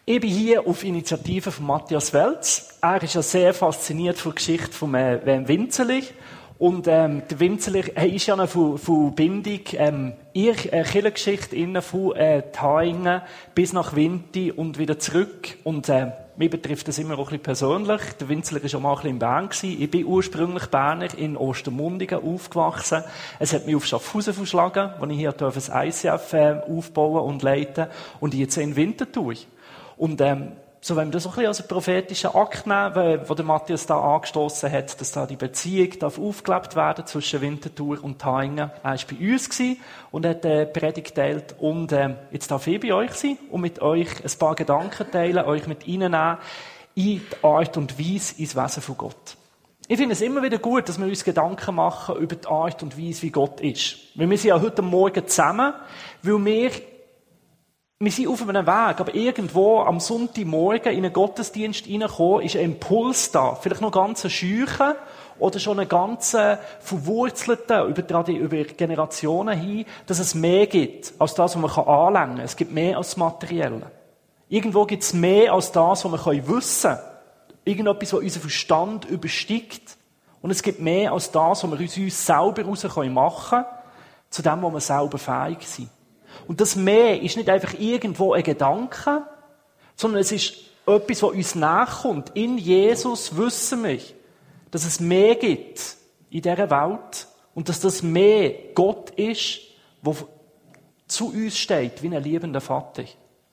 Ich bin hier auf Initiative von Matthias Welz. Er ist ja sehr fasziniert von der Geschichte von Winzerlich. Und der Winzerlich ist ja eine Verbindung ihrer Kirchengeschichte innen von Thaingen bis nach Winti und wieder zurück. Und mich betrifft das immer auch ein bisschen persönlich. Der Winzerlich war schon mal ein bisschen in Bern gewesen. Ich bin ursprünglich Berner in Ostermundigen aufgewachsen. Es hat mich auf Schaffhausen verschlagen, wo ich hier das ICF aufbauen und leiten. Und jetzt in Winterthur. Und so, wenn wir das so ein bisschen als einen prophetischen Akt nehmen, wo der Matthias da angestoßen hat, dass da die Beziehung aufgelebt werden zwischen Winterthur und Thaingen. Er war bei uns gewesen und hat Predigt geteilt. Und jetzt darf ich bei euch sein und mit euch ein paar Gedanken teilen, euch mit reinnehmen in die Art und Weise ins Wesen von Gott. Ich finde es immer wieder gut, dass wir uns Gedanken machen über die Art und Weise, wie Gott ist. Weil wir sind ja heute Morgen zusammen, weil wir sind auf einem Weg, aber irgendwo am Sonntagmorgen in einen Gottesdienst reinkommen, ist ein Impuls da. Vielleicht noch ganz ein Scheuchen oder schon einen ganz verwurzelten, über Generationen hin, dass es mehr gibt, als das, was man anlängen kann. Es gibt mehr als das Materielle. Irgendwo gibt es mehr als das, was wir wissen können. Irgendetwas, was unseren Verstand übersteigt. Und es gibt mehr als das, was wir aus uns selber heraus machen können, zu dem, wo wir selber fähig sind. Und das Mehr ist nicht einfach irgendwo ein Gedanke, sondern es ist etwas, was uns nachkommt. In Jesus wissen wir, dass es mehr gibt in dieser Welt und dass das Mehr Gott ist, der zu uns steht, wie ein liebender Vater.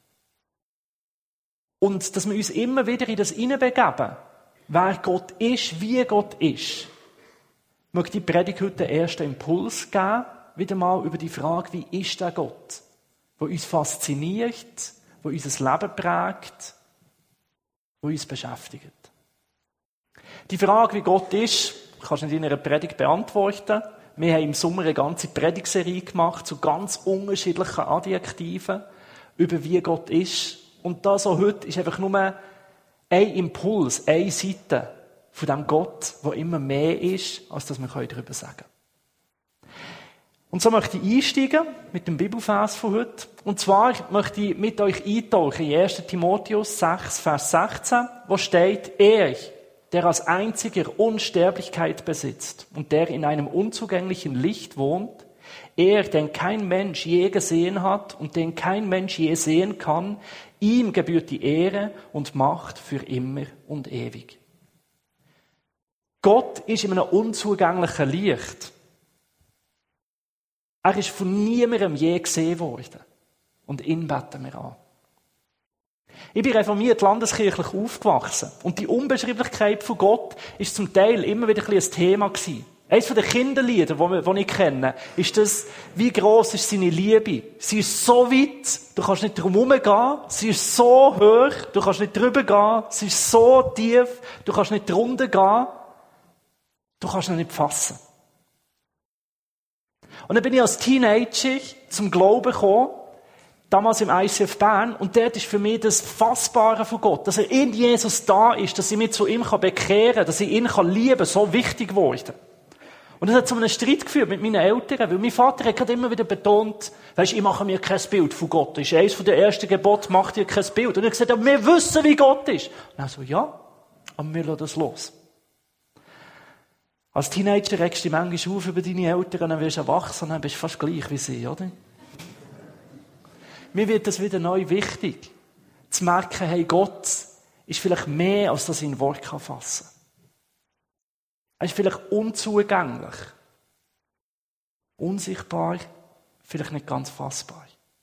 Und dass wir uns immer wieder in das hineinbegeben, wer Gott ist, wie Gott ist. Ich möchte die Predigt heute den ersten Impuls geben, wieder mal über die Frage, wie ist der Gott, der uns fasziniert, der unser Leben prägt, der uns beschäftigt. Die Frage, wie Gott ist, kannst du nicht in einer Predigt beantworten. Wir haben im Sommer eine ganze Predigtserie gemacht zu ganz unterschiedlichen Adjektiven über wie Gott ist. Und das so heute ist einfach nur ein Impuls, eine Seite von dem Gott, der immer mehr ist, als dass wir darüber sagen können. Und so möchte ich einsteigen mit dem Bibelvers von heute. Und zwar möchte ich mit euch eintauchen in 1. Timotheus 6, Vers 16, wo steht, er, der als einziger Unsterblichkeit besitzt und der in einem unzugänglichen Licht wohnt, er, den kein Mensch je gesehen hat und den kein Mensch je sehen kann, ihm gebührt die Ehre und Macht für immer und ewig. Gott ist in einem unzugänglichen Licht. Er ist von niemandem je gesehen worden. Und ihn beten wir an. Ich bin reformiert landeskirchlich aufgewachsen. Und die Unbeschreiblichkeit von Gott ist zum Teil immer wieder ein Thema gewesen. Eines der Kinderlieder, die ich kenne, ist das, wie gross ist seine Liebe. Sie ist so weit, du kannst nicht drum herum gehen. Sie ist so hoch, du kannst nicht drüber gehen. Sie ist so tief, du kannst nicht drunter gehen. Du kannst ihn nicht fassen. Und dann bin ich als Teenager zum Glauben gekommen, damals im ICF Bern, und dort ist für mich das Fassbare von Gott, dass er in Jesus da ist, dass ich mich zu ihm bekehren kann, dass ich ihn lieben kann, so wichtig geworden. Und das hat zu einem Streit geführt mit meinen Eltern, weil mein Vater hat gerade immer wieder betont, weisst, ich mache mir kein Bild von Gott. Das ist eines der ersten Gebote, mach dir kein Bild. Und er hat gesagt, aber wir wissen, wie Gott ist. Und er so, ja, aber wir lassen das los. Als Teenager regst du dich manchmal auf über deine Eltern, dann wirst du erwachsen, dann bist du fast gleich wie sie, oder? Mir wird das wieder neu wichtig, zu merken, hey, Gott ist vielleicht mehr, als das in Wort fassen kann. Er ist vielleicht unzugänglich, unsichtbar, vielleicht nicht ganz fassbar.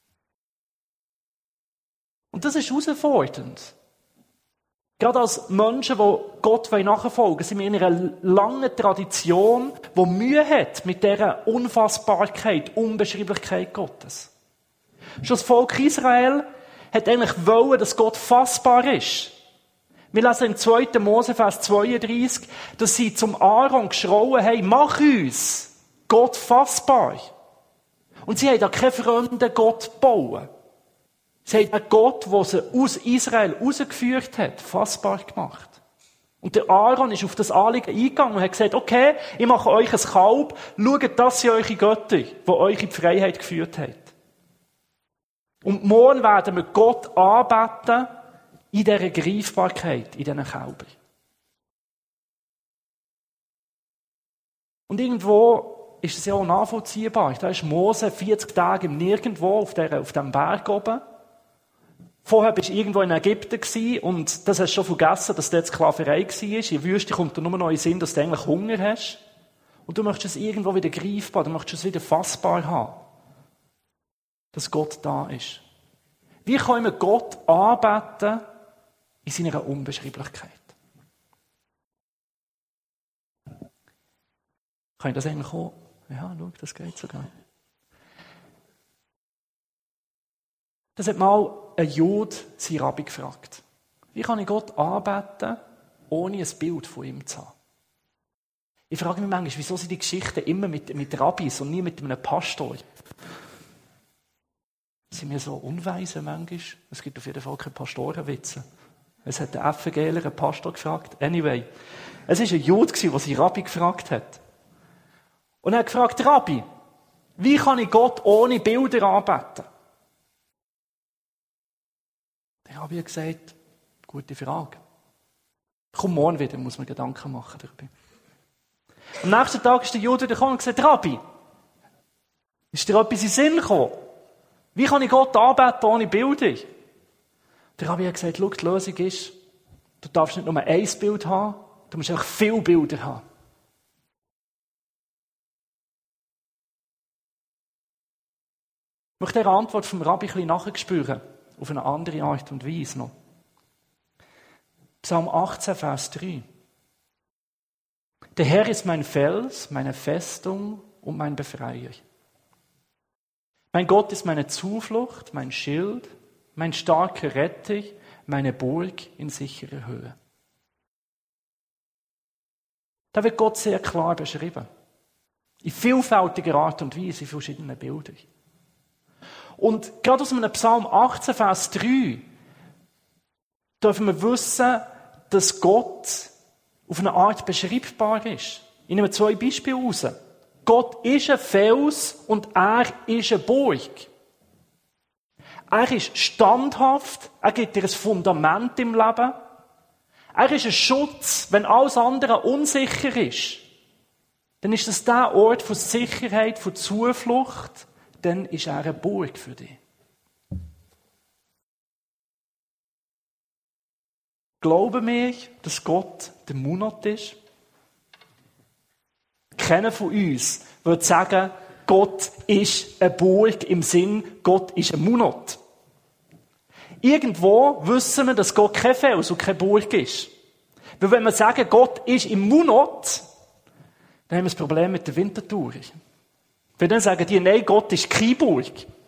Und das ist herausfordernd. Gerade als Menschen, die Gott nachfolgen wollen, sind wir in einer langen Tradition, die Mühe hat mit dieser Unfassbarkeit, Unbeschreiblichkeit Gottes. Schon das Volk Israel hat eigentlich wollen, dass Gott fassbar ist. Wir lesen im 2. Mose, Vers 32, dass sie zum Aaron geschrauen haben, mach uns Gott fassbar. Und sie haben da keinen fremden Gott gebaut. Sie haben einen Gott, der sie aus Israel rausgeführt hat, fassbar gemacht. Und der Aaron ist auf das Anliegen eingegangen und hat gesagt, okay, ich mache euch ein Kalb, schaut, das sind eure Götter, die euch in die Freiheit geführt haben. Und morgen werden wir Gott anbeten In dieser Greifbarkeit, in diesen Kälbern. Und irgendwo ist es ja auch nachvollziehbar. Da ist Mose 40 Tage im Nirgendwo auf dem Berg oben. Vorher bist du irgendwo in Ägypten gewesen und das hast du schon vergessen, dass dort Sklaverei war. In der Wüste kommt dir nur noch in den Sinn, dass du eigentlich Hunger hast. Und du möchtest es irgendwo wieder greifbar, du möchtest es wieder fassbar haben. Dass Gott da ist. Wie können wir Gott anbeten in seiner Unbeschreiblichkeit? Kann ich das eigentlich auch? Ja, schau, das geht sogar. Das hat mal ein Jude seinen Rabbi gefragt. Wie kann ich Gott anbeten, ohne ein Bild von ihm zu haben? Ich frage mich manchmal, wieso sind die Geschichten immer mit Rabbis und nie mit einem Pastor? Sind wir so unweise manchmal? Es gibt auf jeden Fall keine Pastorenwitze. Es hat der FGler einen Pastor gefragt. Anyway, es war ein Jude, der seinen Rabbi gefragt hat. Und er hat gefragt, Rabbi, wie kann ich Gott ohne Bilder anbeten? Der Rabbi hat gesagt, gute Frage. Komm morgen wieder, muss man Gedanken machen darüber. Am nächsten Tag ist der Jude gekommen und gesagt, Rabbi, ist dir etwas in den Sinn gekommen? Wie kann ich Gott anbeten ohne Bilder? Der Rabbi hat gesagt, schau, die Lösung ist, du darfst nicht nur ein Bild haben, du musst einfach viele Bilder haben. Ich möchte der Antwort vom Rabbi ein bisschen nachspüren, auf eine andere Art und Weise noch. Psalm 18, Vers 3. Der Herr ist mein Fels, meine Festung und mein Befreier. Mein Gott ist meine Zuflucht, mein Schild, mein starker Retter, meine Burg in sicherer Höhe. Da wird Gott sehr klar beschrieben. In vielfältiger Art und Weise, in verschiedenen Bildern. Und gerade aus einem Psalm 18, Vers 3, dürfen wir wissen, dass Gott auf eine Art beschreibbar ist. Ich nehme 2 Beispiele raus. Gott ist ein Fels und er ist eine Burg. Er ist standhaft, er gibt dir ein Fundament im Leben. Er ist ein Schutz, wenn alles andere unsicher ist. Dann ist das der Ort von Sicherheit, von Zuflucht. Dann ist er eine Burg für dich. Glauben wir, dass Gott der Monat ist? Keiner von uns würde sagen, Gott ist eine Burg im Sinn, Gott ist ein Monat. Irgendwo wissen wir, dass Gott kein Fels und keine Burg ist. Weil wenn wir sagen, Gott ist im Monat, dann haben wir ein Problem mit der Winterthur. Weil dann sagen die, nein, Gott ist keine Burg.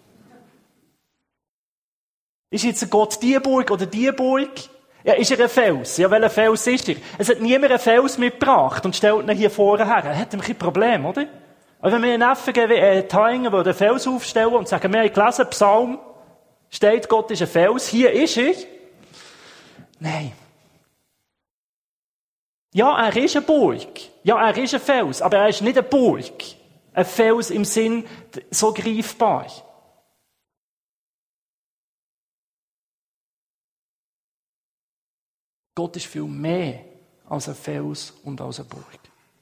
Ist jetzt Gott die Burg oder die Burg? Ja, ist er ein Fels? Ja, welcher Fels ist er? Es hat niemand einen Fels mitgebracht und stellt ihn hier vorne her. Er hat ein Problem, oder? Aber wenn wir einen Neffen geben, Taingen, die den Fels aufstellen und sagen, wir haben gelesen, Psalm, steht, Gott ist ein Fels, hier ist er. Nein. Ja, er ist eine Burg. Ja, er ist ein Fels, aber er ist nicht eine Burg. Ein Fels im Sinn, so greifbar. Gott ist viel mehr als ein Fels und als eine Burg.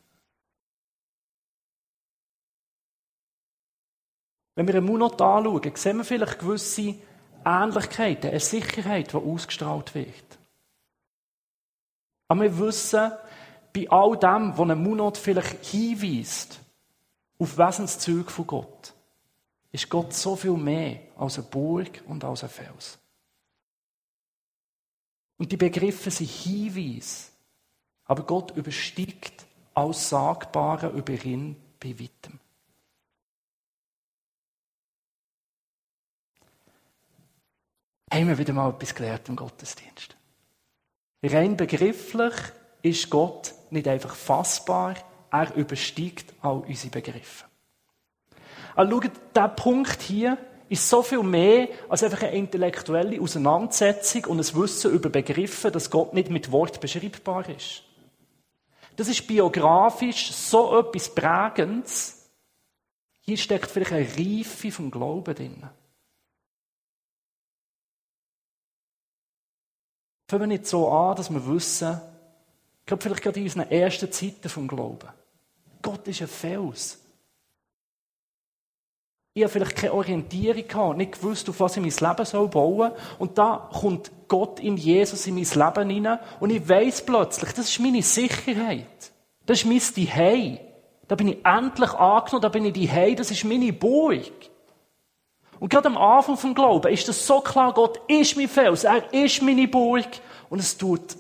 Wenn wir einen Monat anschauen, sehen wir vielleicht gewisse Ähnlichkeiten, eine Sicherheit, die ausgestrahlt wird. Aber wir wissen, bei all dem, was ein Monat vielleicht hinweist, auf Wesenszüge von Gott, ist Gott so viel mehr als eine Burg und als ein Fels. Und die Begriffe sind Hinweise, aber Gott übersteigt alles Sagbare über ihn bei weitem. Haben wir wieder mal etwas gelernt im Gottesdienst. Rein begrifflich ist Gott nicht einfach fassbar, er übersteigt all unsere Begriffe. Also schaut, dieser Punkt hier ist so viel mehr als einfach eine intellektuelle Auseinandersetzung und ein Wissen über Begriffe, dass Gott nicht mit Wort beschreibbar ist. Das ist biografisch so etwas Prägendes. Hier steckt vielleicht eine Reife vom Glauben drin. fangen wir nicht so an, dass wir wissen, ich glaube vielleicht gerade in unseren ersten Zeiten vom Glauben, Gott ist ein Fels. Ich habe vielleicht keine Orientierung gehabt, nicht gewusst, auf was ich mein Leben bauen soll. Und da kommt Gott in Jesus in mein Leben hinein. Und ich weiss plötzlich, das ist meine Sicherheit. Das ist mein Zuhause. Da bin ich endlich angenommen, da bin ich Zuhause, das ist meine Burg. Und gerade am Anfang vom Glauben ist das so klar, Gott ist mein Fels, er ist meine Burg. Und es tut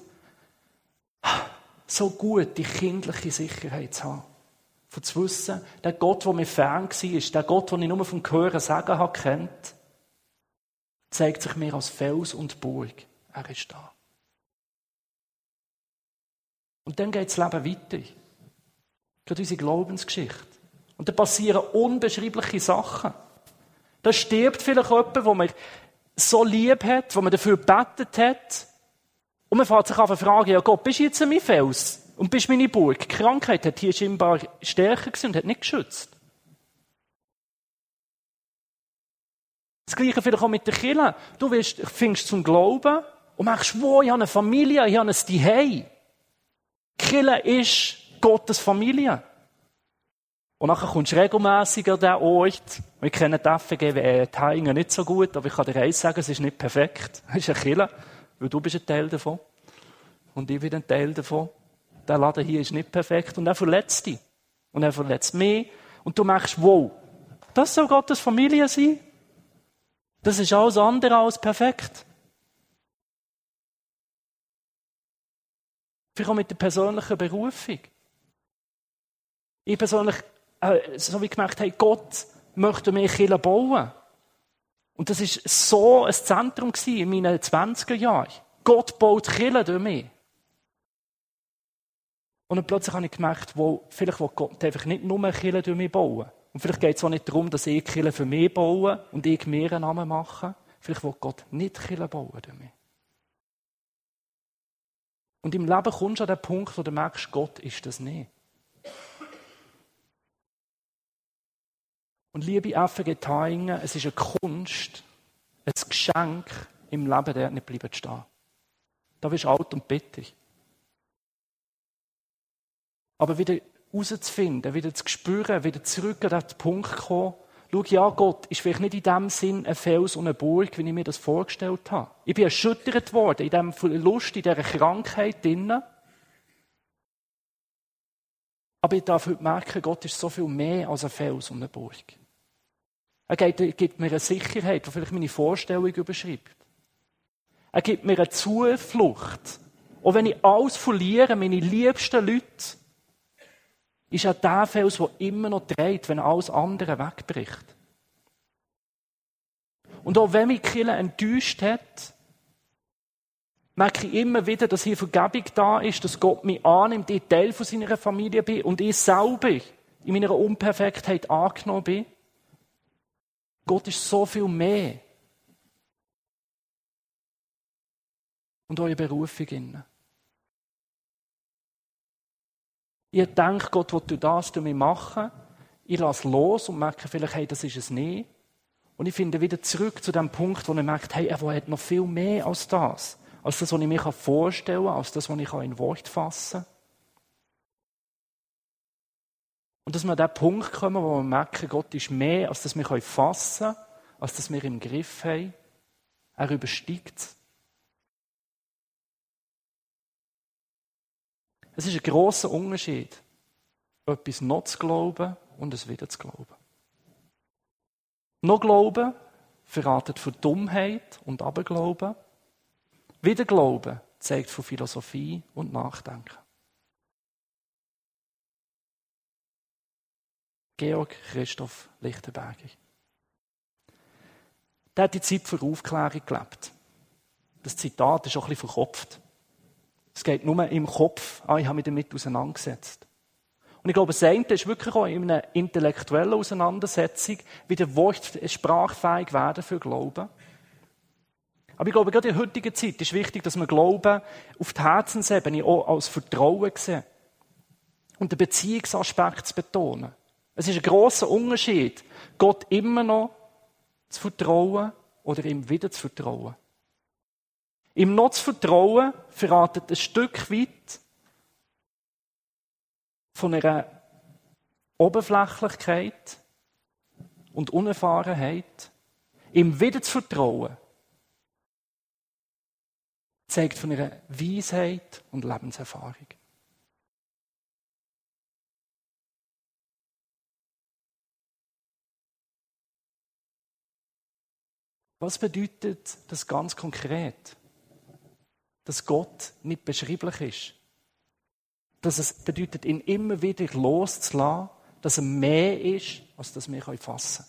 so gut, die kindliche Sicherheit zu haben. Von zu wissen, der Gott, der mir fern war, der Gott, den ich nur vom Hören sagen habe, kennt, zeigt sich mir als Fels und Burg. Er ist da. Und dann geht das Leben weiter. Gerade unsere Glaubensgeschichte. Und dann passieren unbeschreibliche Sachen. Da stirbt vielleicht jemand, den man so lieb hat, wo man dafür gebetet hat. Und man fängt sich an zu fragen, ja Gott, bist du jetzt mein Fels? Und bist meine Burg? Die Krankheit hat hier scheinbar stärker gewesen und hat nicht geschützt. Das Gleiche vielleicht auch mit der Kirche. Du findest zum Glauben und merkst, wo, ich habe eine Familie, ich habe ein Zuhause. Die Kirche ist Gottes Familie. Und nachher kommst du regelmässig an diesen Ort. Wir kennen die FG Thaingen nicht so gut, aber ich kann dir eins sagen, es ist nicht perfekt. Es ist eine Kirche, weil du bist ein Teil davon. Und ich bin ein Teil davon. Der Laden hier ist nicht perfekt und er verletzt dich. Und er verletzt mich. Und du merkst, wow, das soll Gottes Familie sein? Das ist alles andere als perfekt. Vielleicht auch mit der persönlichen Berufung. Ich persönlich, so wie gemerkt habe, Gott möchte mir Kirche bauen. Und das war so ein Zentrum in meinen 20er Jahren. Gott baut Kirche durch mich. Und dann plötzlich habe ich gemerkt, vielleicht will Gott einfach nicht nur eine Kirche durch mich bauen. Und vielleicht geht es auch nicht darum, dass ich Kirche für mich baue und ich mir einen Namen mache. Vielleicht will Gott nicht Kirche bauen durch mich. Und im Leben kommst du an den Punkt, wo du merkst, Gott ist das nicht. Und liebe FG Thaingen, es ist eine Kunst, ein Geschenk im Leben, der nicht bleiben stehen. Da bist du alt und bittig. Aber wieder herauszufinden, wieder zu spüren, wieder zurück an den Punkt zu kommen, schau, ja, Gott ist vielleicht nicht in dem Sinn ein Fels und eine Burg, wie ich mir das vorgestellt habe. Ich bin erschüttert worden in diesem Verlust, in dieser Krankheit drinnen. Aber ich darf heute merken, Gott ist so viel mehr als ein Fels und eine Burg. Er gibt mir eine Sicherheit, die vielleicht meine Vorstellung überschreibt. Er gibt mir eine Zuflucht. Auch wenn ich alles verliere, meine liebsten Leute, ist er der Fels, der immer noch trägt, wenn alles andere wegbricht. Und auch wenn mich die Kirche enttäuscht hat, merke ich immer wieder, dass hier Vergebung da ist, dass Gott mich annimmt, ich Teil von seiner Familie bin und ich selber in meiner Unperfektheit angenommen bin. Gott ist so viel mehr. Und eure Berufung inne. Ihr denkt, Gott will das durch mich machen. Ich lasse los und merke vielleicht, hey, das ist es nicht. Und ich finde wieder zurück zu dem Punkt, wo ich merke, hey, er hat noch viel mehr als das. Als das, was ich mir vorstellen kann, als das, was ich in Wort fassen kann. Und dass wir an den Punkt kommen, wo wir merken, Gott ist mehr, als das wir fassen können, als das wir im Griff haben. Er übersteigt es. Es ist ein grosser Unterschied, etwas noch zu glauben und es wieder zu glauben. Noch Glauben verratet von Dummheit und Aberglauben. Wieder Glauben zeigt von Philosophie und Nachdenken. Georg Christoph Lichtenberger. Der hat die Zeit für Aufklärung gelebt. Das Zitat ist auch ein bisschen verkopft. Es geht nur im Kopf, ich habe mich damit auseinandergesetzt. Und ich glaube, das eine ist wirklich auch in einer intellektuellen Auseinandersetzung wieder sprachfähig werden für Glauben. Aber ich glaube, gerade in der heutigen Zeit ist wichtig, dass wir Glauben auf die Herzensebene auch als Vertrauen sehen. Und den Beziehungsaspekt zu betonen. Es ist ein grosser Unterschied, Gott immer noch zu vertrauen oder ihm wieder zu vertrauen. Ihm noch zu vertrauen, verratet ein Stück weit von einer Oberflächlichkeit und Unerfahrenheit. Ihm wieder zu vertrauen, zeigt von ihrer Weisheit und Lebenserfahrung. Was bedeutet das ganz konkret? Dass Gott nicht beschreiblich ist. Dass es bedeutet, ihn immer wieder loszulassen, dass er mehr ist, als das wir fassen können.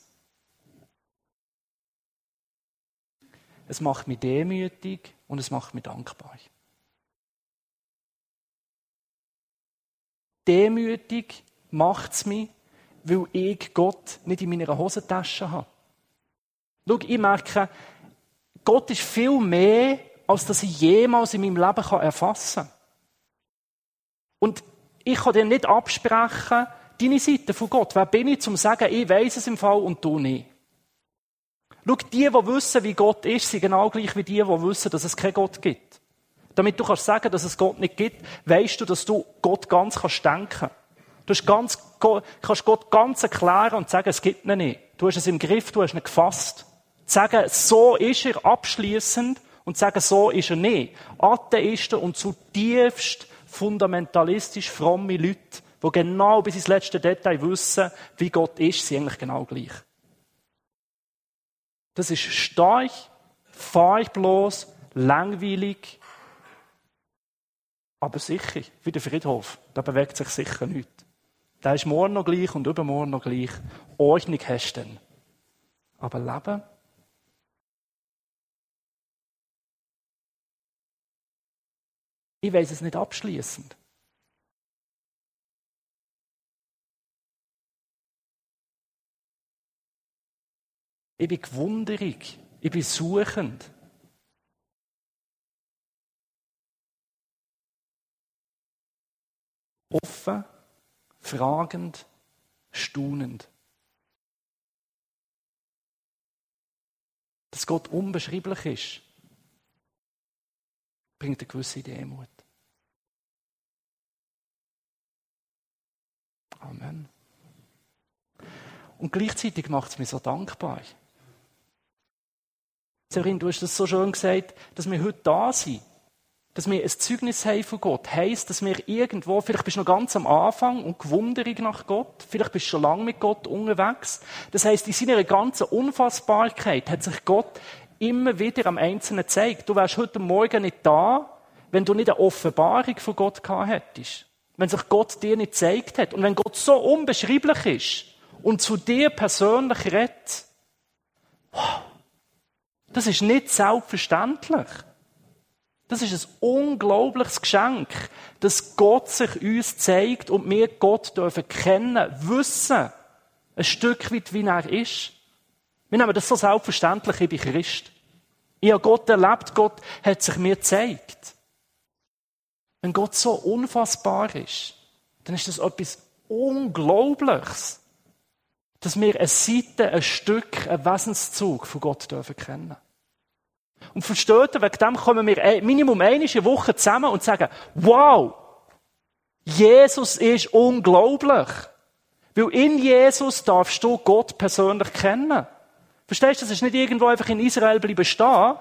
Es macht mich demütig und es macht mich dankbar. Demütig macht es mich, weil ich Gott nicht in meiner Hosentasche habe. Schau, ich merke, Gott ist viel mehr, als dass ich jemals in meinem Leben erfassen kann. Und ich kann dir nicht absprechen, deine Seite von Gott. Wer bin ich, zum zu sagen, ich weiss es im Fall und du nicht? Schau, die wissen, wie Gott ist, sind genau gleich wie die wissen, dass es keinen Gott gibt. Damit du kannst sagen, dass es Gott nicht gibt, weisst du, dass du Gott ganz denken kannst. Kannst Gott ganz erklären und sagen, es gibt ihn nicht. Du hast es im Griff, du hast ihn gefasst. Sagen, so ist er abschliessend und sagen, so ist er nicht. Atheisten und zutiefst fundamentalistisch fromme Leute, die genau bis ins letzte Detail wissen, wie Gott ist, sind eigentlich genau gleich. Das ist stark, farblos, langweilig, aber sicher, wie der Friedhof. Da bewegt sich sicher nichts. Der ist morgen noch gleich und übermorgen noch gleich. Ordnung hast du dann. Aber Leben? Ich weiss es nicht abschliessend. Ich bin gewunderig. Ich bin suchend. Offen, fragend, staunend. Dass Gott unbeschreiblich ist, bringt eine gewisse Demut. Amen. Und gleichzeitig macht es mich so dankbar. Severin, du hast das so schön gesagt, dass wir heute da sind. Dass wir ein Zeugnis haben von Gott. Heisst, dass wir irgendwo, vielleicht bist du noch ganz am Anfang und gewunderig nach Gott. Vielleicht bist du schon lange mit Gott unterwegs. Das heisst, in seiner ganzen Unfassbarkeit hat sich Gott immer wieder am Einzelnen gezeigt. Du wärst heute Morgen nicht da, wenn du nicht eine Offenbarung von Gott gehabt hättest. Wenn sich Gott dir nicht gezeigt hat. Und wenn Gott so unbeschreiblich ist und zu dir persönlich redet, wow, das ist nicht selbstverständlich. Das ist ein unglaubliches Geschenk, dass Gott sich uns zeigt und wir Gott dürfen kennen, wissen, ein Stück weit, wie er ist. Wir nehmen das so selbstverständlich, ich bin Christ. Ich habe Gott erlebt, Gott hat sich mir gezeigt. Wenn Gott so unfassbar ist, dann ist das etwas Unglaubliches, dass wir eine Seite, ein Stück, einen Wesenszug von Gott dürfen kennen. Und versteht ihr, wegen dem kommen wir Minimum einmal in Woche zusammen und sagen, wow, Jesus ist unglaublich. Weil in Jesus darfst du Gott persönlich kennen. Verstehst du, das ist nicht irgendwo einfach in Israel bleiben stehen.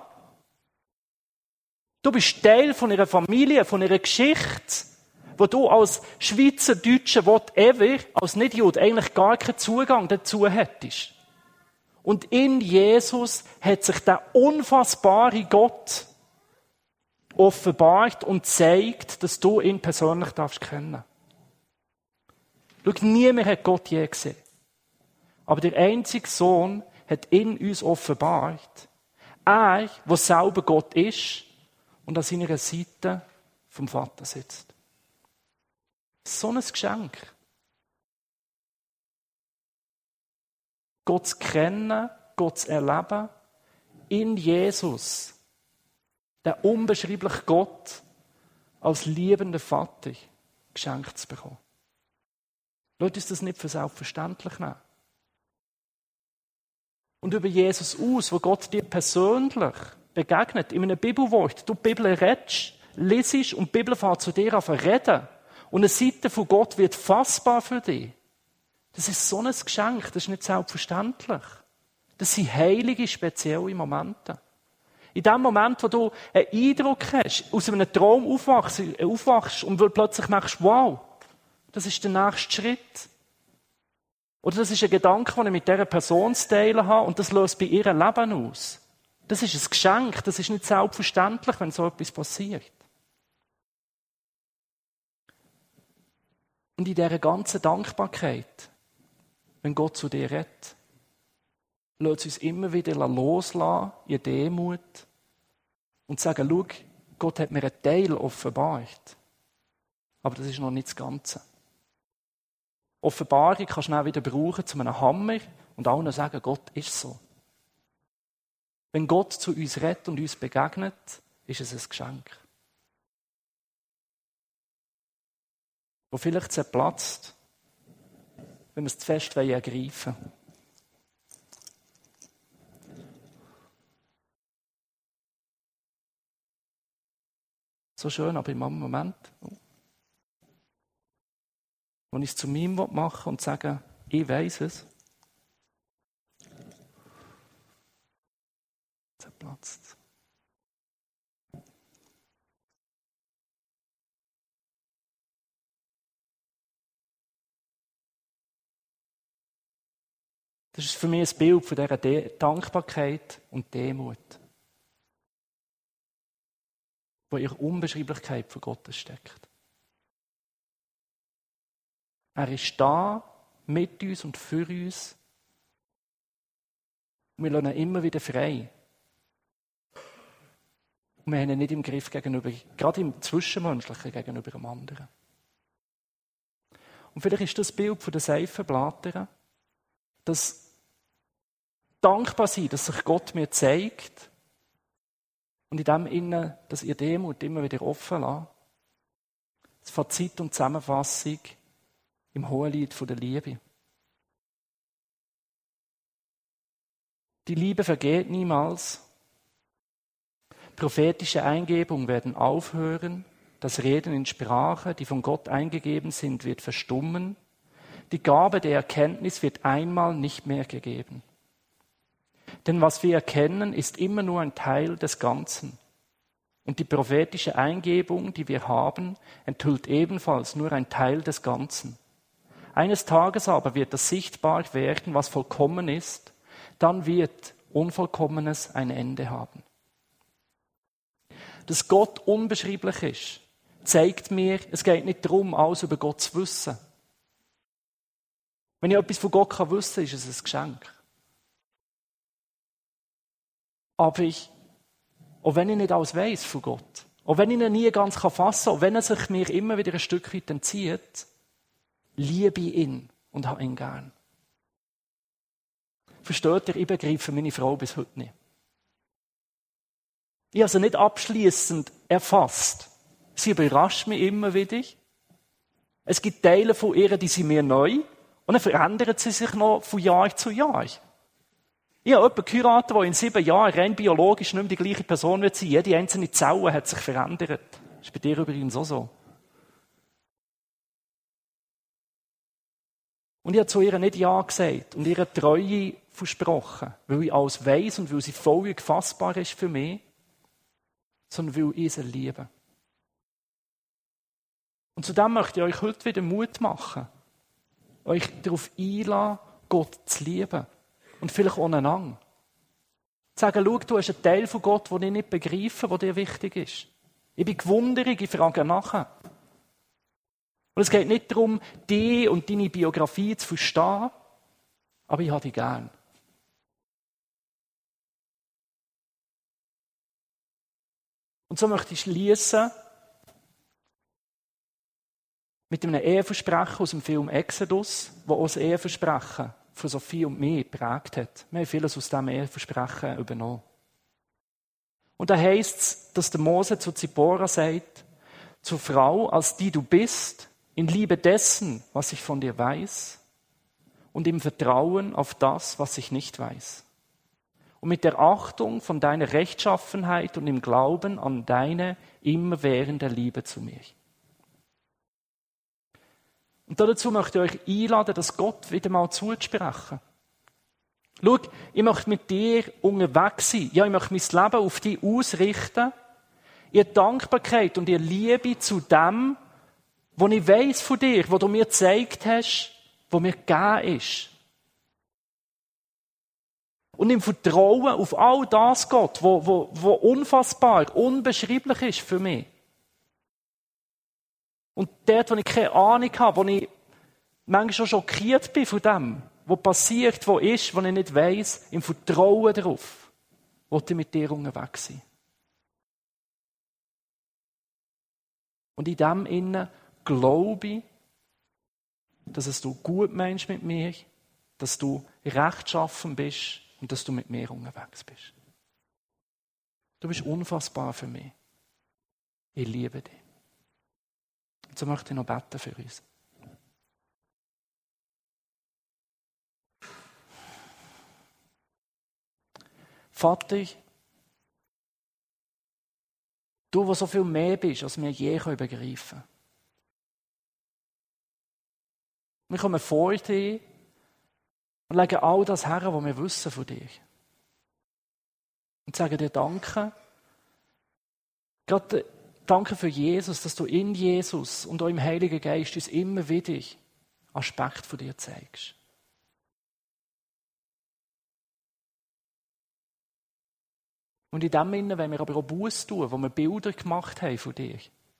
Du bist Teil von einer Familie, von einer Geschichte, wo du als Schweizer, Deutscher, whatever, als Nicht-Jude eigentlich gar keinen Zugang dazu hättest. Und in Jesus hat sich der unfassbare Gott offenbart und zeigt, dass du ihn persönlich darfst kennen. Schau, niemand hat Gott je gesehen. Aber der einzige Sohn hat in uns offenbart. Er, der selber Gott ist und an seiner Seite vom Vater sitzt. So ein Geschenk. Gott zu kennen, Gott zu erleben, in Jesus, der unbeschreibliche Gott, als liebender Vater geschenkt zu bekommen. Lasst uns das nicht für selbstverständlich nehmen. Und über Jesus aus, wo Gott dir persönlich begegnet, in einem Bibelwort, du die Bibel redest, lesest und die Bibel fängt zu dir an zu reden und eine Seite von Gott wird fassbar für dich. Das ist so ein Geschenk, das ist nicht selbstverständlich. Das sind heilige, spezielle Momente. In dem Moment, wo du einen Eindruck hast, aus einem Traum aufwachst und plötzlich merkst, wow, das ist der nächste Schritt. Oder das ist ein Gedanke, den ich mit dieser Person zu teilen habe und das löst bei ihrem Leben aus. Das ist ein Geschenk, das ist nicht selbstverständlich, wenn so etwas passiert. Und in dieser ganzen Dankbarkeit, wenn Gott zu dir redet, lässt uns immer wieder loslassen in Demut und sagen, schau, Gott hat mir einen Teil offenbart. Aber das ist noch nicht das Ganze. Offenbarung kannst du schnell wieder brauchen zu einem Hammer und allen sagen, Gott ist so. Wenn Gott zu uns redet und uns begegnet, ist es ein Geschenk. Wo vielleicht zerplatzt, wenn wir es zu fest ergreifen wollen. So schön, aber im Moment, wo ich es zu mir machen will und sage, ich weiss es, zerplatzt. Das ist für mich ein Bild von dieser Dankbarkeit und Demut, wo ihre Unbeschreiblichkeit von Gott steckt. Er ist da, mit uns und für uns. Wir lassen ihn immer wieder frei. Und wir haben ihn nicht im Griff gegenüber, gerade im Zwischenmenschlichen gegenüber dem anderen. Und vielleicht ist das Bild von den Seifenblättern, dass dankbar sein, dass sich Gott mir zeigt und in dem Innen, dass ihr Demut immer wieder offen lasst. Das Fazit und Zusammenfassung im Hohelied von der Liebe. Die Liebe vergeht niemals. Prophetische Eingebungen werden aufhören. Das Reden in Sprache, die von Gott eingegeben sind, wird verstummen. Die Gabe der Erkenntnis wird einmal nicht mehr gegeben. Denn was wir erkennen, ist immer nur ein Teil des Ganzen. Und die prophetische Eingebung, die wir haben, enthüllt ebenfalls nur ein Teil des Ganzen. Eines Tages aber wird das sichtbar werden, was vollkommen ist. Dann wird Unvollkommenes ein Ende haben. Dass Gott unbeschreiblich ist, zeigt mir, es geht nicht darum, alles über Gott zu wissen. Wenn ich etwas von Gott wissen kann, ist es ein Geschenk. Aber auch wenn ich nicht alles weiss von Gott, auch wenn ich ihn nie ganz fassen kann, auch wenn er sich mir immer wieder ein Stück weit entzieht, liebe ich ihn und habe ihn gern. Versteht ihr, ich begreife meine Frau bis heute nicht. Ich habe sie nicht abschliessend erfasst. Sie überrascht mich immer wieder. Es gibt Teile von ihr, die sind mir neu und dann verändert sie sich noch von Jahr zu Jahr. Ich habe jemanden geheiratet, der in 7 Jahren rein biologisch nicht mehr die gleiche Person wird sein. Jede einzelne Zelle hat sich verändert. Das ist bei dir übrigens auch so. Und ich habe zu ihr nicht Ja gesagt und ihre Treue versprochen, weil ich alles weiss und weil sie voll fassbar ist für mich, sondern weil ich sie liebe. Und zudem möchte ich euch heute wieder Mut machen, euch darauf einlassen, Gott zu lieben. Und vielleicht auch einander. Zu sagen, schau, du hast einen Teil von Gott, den ich nicht begreife, der dir wichtig ist. Ich bin gewundert, ich frage nachher. Und es geht nicht darum, dich und deine Biografie zu verstehen, aber ich habe dich gern. Und so möchte ich schließen mit einem Eheversprechen aus dem Film Exodus, wo auch das Eheversprechen von Sophie und mich geprägt hat. Wir haben vieles aus diesem Eheversprechen übernommen. Und da heisst es, dass der Mose zu Zipporah sagt, zur Frau, als die du bist, in Liebe dessen, was ich von dir weiß, und im Vertrauen auf das, was ich nicht weiß. und mit der Achtung von deiner Rechtschaffenheit und im Glauben an deine immerwährende Liebe zu mir. Und dazu möchte ich euch einladen, dass Gott wieder mal zuzusprechen. Schau, ich möchte mit dir unterwegs sein. Ja, ich möchte mein Leben auf dich ausrichten. Ihr Dankbarkeit und ihr Liebe zu dem, was ich weiss von dir, was du mir gezeigt hast, was mir gegeben ist. Und im Vertrauen auf all das, Gott, wo unfassbar, unbeschreiblich ist für mich. Und dort, wo ich keine Ahnung habe, wo ich manchmal schon schockiert bin von dem, was passiert, was ist, was ich nicht weiss, im Vertrauen darauf, wollte ich mit dir unterwegs sein. Und in dem Innen glaube ich, dass es du gut meinst mit mir, dass du rechtschaffen bist und dass du mit mir unterwegs bist. Du bist unfassbar für mich. Ich liebe dich. Und so möchte ich noch beten für uns. Vater, du, der so viel mehr bist, als wir je begreifen können. Wir kommen vor dir und legen all das her, was wir wissen von dir. Und sagen dir Danke. Gerade danke für Jesus, dass du in Jesus und auch im Heiligen Geist uns immer wieder Aspekte von dir zeigst. Und in dem Sinne wollen wir aber auch Buße tun, wo wir Bilder gemacht haben von dir.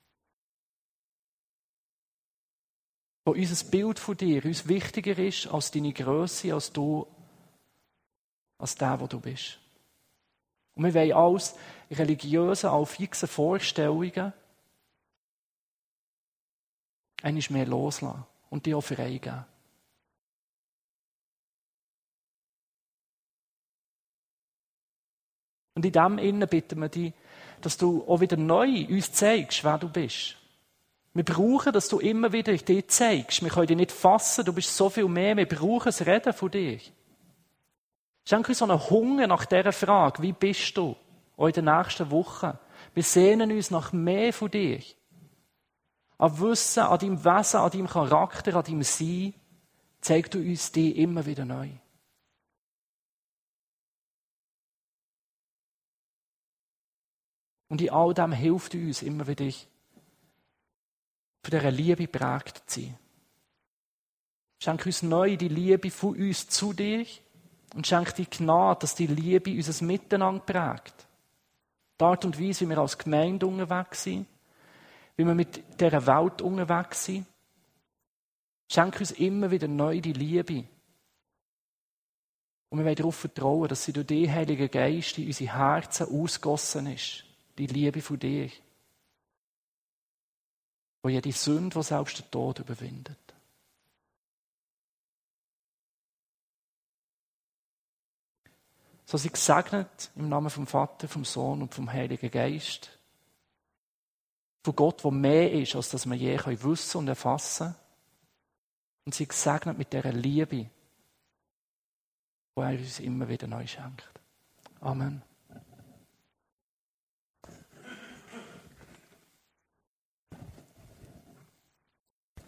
Wo unser Bild von dir uns wichtiger ist als deine Grösse, als du, als der, wo du bist. Und wir wollen alles religiöse, all fixe Vorstellungen einmal mehr loslassen und die auch freigeben. Und in dem Innen bitten wir dich, dass du auch wieder neu uns zeigst, wer du bist. Wir brauchen, dass du immer wieder dir zeigst. Wir können dich nicht fassen, du bist so viel mehr. Wir brauchen das Reden von dir. Schenk uns so einen Hunger nach dieser Frage, wie bist du? Auch in den nächsten Wochen. Wir sehnen uns nach mehr von dir. An Wissen, an deinem Wesen, an deinem Charakter, an deinem Sein. Zeig du uns die immer wieder neu. Und in all dem hilft uns immer wieder, von dieser Liebe geprägt zu sein. Schenk uns neu die Liebe von uns zu dir und schenk die Gnade, dass die Liebe unser Miteinander prägt. Die Art und Weise, wie wir als Gemeinde unterwegs sind, wie wir mit dieser Welt unterwegs sind. Schenk uns immer wieder neu die Liebe. Und wir wollen darauf vertrauen, dass sie durch den Heiligen Geist in unsere Herzen ausgossen ist. Die Liebe von dir. Wo jede Sünde, die selbst den Tod überwindet. So sei gesegnet im Namen vom Vater, vom Sohn und vom Heiligen Geist. Von Gott, der mehr ist, als dass wir je wissen und erfassen können. Und sei gesegnet mit dieser Liebe, die er uns immer wieder neu schenkt. Amen.